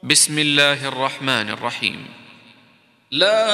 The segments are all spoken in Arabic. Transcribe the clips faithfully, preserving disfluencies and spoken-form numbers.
بسم الله الرحمن الرحيم. لا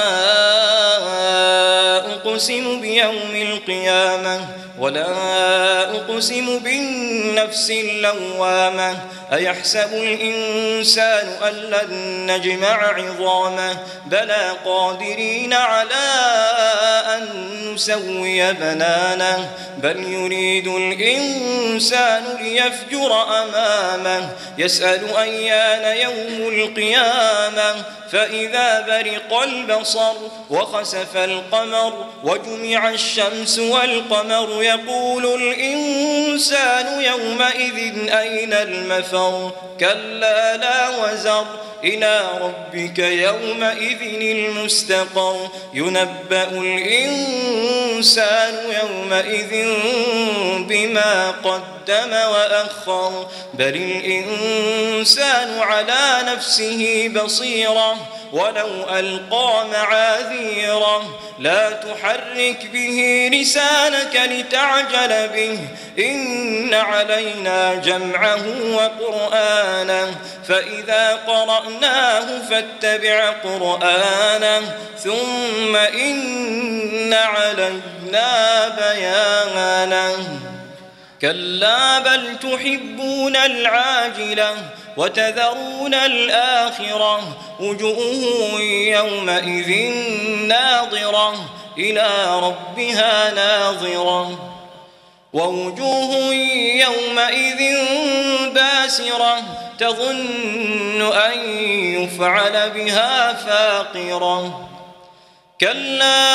أقسم بيوم القيامة ولا أقسم بالنفس اللوامة أيحسب الإنسان أن لن نجمع عظامه بلى قادرين على أن نسوي بنانه بل يريد الإنسان ليفجر أمامه يسأل أيان يوم القيامة فإذا برق البصر وخسف القمر وجمع الشمس والقمر يقول الإنسان يومئذ أين المفر كلا لا وزر إلى ربك يومئذ المستقر ينبأ الإنسان يومئذ بما قدم وأخر بل الإنسان على نفسه بصيرة ولو ألقى معاذيره لا تحرك به لسانك لتعجل به إن علينا جمعه وقرآنه فإذا قرأناه فاتبع قرآنه ثم إن علينا بيانه كلا بل تحبون العاجلة وتذرون الآخرة وجوه يومئذ ناظرة إلى ربها ناظرة ووجوه يومئذ باسرة تظن أن يفعل بها فاقرة كلا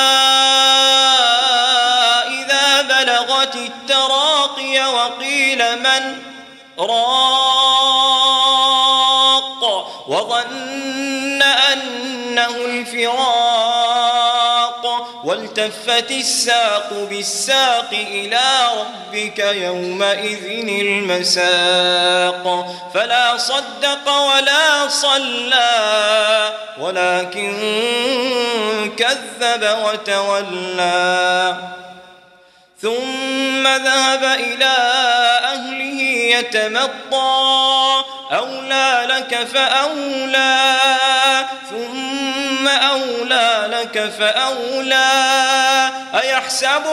إذا بلغت التراقي وقيل من راق وظن أنه الفراق والتفت الساق بالساق إلى ربك يومئذ المساق فلا صدق ولا صلى ولكن كذب وتولى ثم ذهب إلى أهله يتمطى أولى لك فأولى ثم أولى لك فأولى أيحسب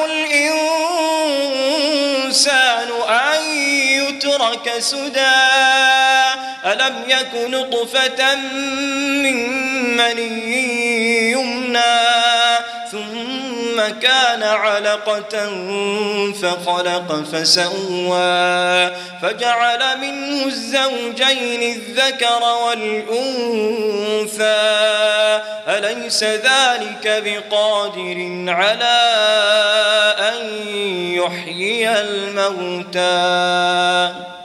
الإنسان أن يترك سدى ألم يك نطفة من مني يمنى ثم كان علقة فخلق فسوى فجعل منه الزوجين الذكر والأنثى أليس ذلك بقادر على أن يحيي الموتى